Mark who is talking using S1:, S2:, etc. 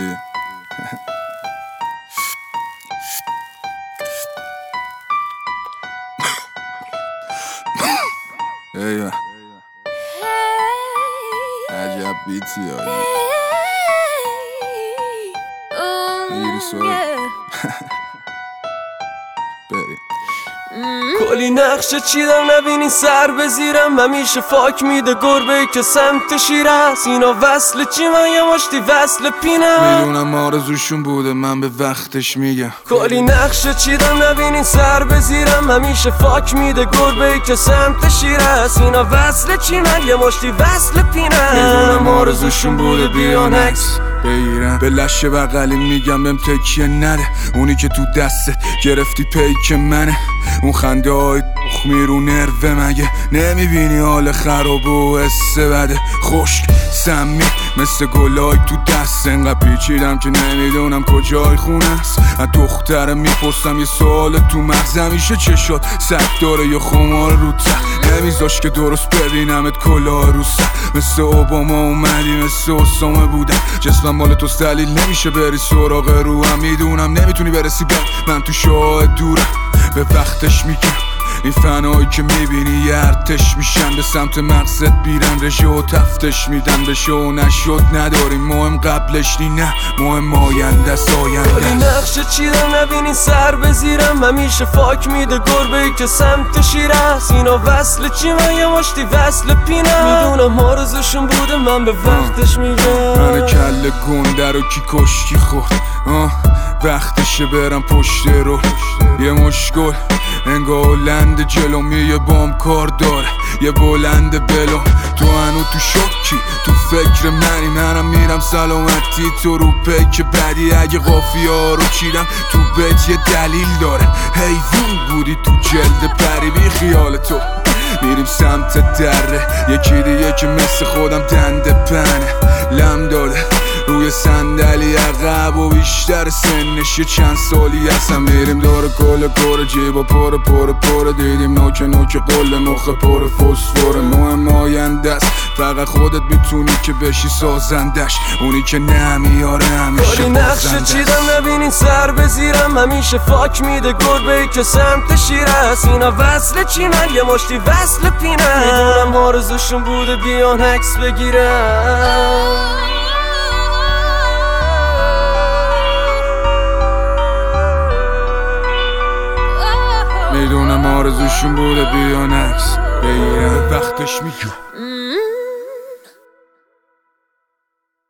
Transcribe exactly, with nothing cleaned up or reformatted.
S1: ایوه عجب بیتی هایی میگیری سوره بریم
S2: کلی نقشه چیدم نبینی سر بزیرم همیشه فاک میده گربه که سمت شیر است. اینا وصل چی من یه مشتی وصل پینم
S1: میدونم آرزوشون بوده من به وقتش میگم.
S2: کلی نقشه چیدم نبینی سر بزیرم همیشه فاک میده گربه که سمت شیر است. اینا وصل چی من یه مشتی وصل پینم
S1: میدونم آرزوشون بوده بیان عکس بگیرم به لشه بغلی میگم بهم تکیه نده. اونی که تو دستت گرفتی پیک منه. اون خنده های بخ میرو نروه مگه نمیبینی حال خراب و حس بده. خشک سمی مثل گلای تو دست انقدر پیچیدم که نمیدونم کجای خونه است. از دخترم میپرسم یه سوال تو مغزم میشه چه شد سک داره یا خمار رو تخت نمیذاش که درست ببینمت کلاه رو سر. مثل اوباما اومدی مثل اسامه بودم جسمم مال توست دلیل نمیشه بری سراغ رو هم میدونم نمیتونی برسی به من تو شاه دورم به وقتش میگم. این فنایی که میبینی یه ارتش میشن به سمت مقصد بیرن رژه و تفتش میدن بشه و نشد نداریم مهم قبلش نی نه مهم آینده س آینده.
S2: کلی نقشه چیدم نبینی سر بزیرم همیشه فاک میده گربه که سمت شیر است. اینا وصل چی من یه مشتی وصل پینم میدونم آرزوشون بوده من به وقتش میگم.
S1: من کل گنده رو کی کشکی خورد آه وقتشه برم پشت رو یه مشگل انگاه لند جلومی یه بام کار داره یه بلند بلو تو هنو تو شکی تو فکر منی منم میرم سلامتی تو رو پیک بدی اگه قافیه ها رو چیدم تو بیت یه دلیل داره حیوان بودی تو جلد پری بی خیال تو میریم سمت دره یکی دیگه که مثل خودم دنده پنه لم داده روی صندلی عقب و بیشتر سنش یه چند سالی هستم میریم دور کل کور جیبا پر پر پر دیدیم نوک نوک قل مخ پر فسفور مهم آینده است فقط خودت میتونی که بشی سازندش اونی که نمیاره همیشه
S2: کلی نقشه چیدم نبینی سر بزیرم همیشه فاک میده گربه که سمت شیر است. اینا وصل چی من یه مشتی وصل پینم میدونم آرزوشون بوده بیان عکس بگیرم.
S1: میدونم آرزوشون بوده بیان عکس بگیرم وقتش میگم.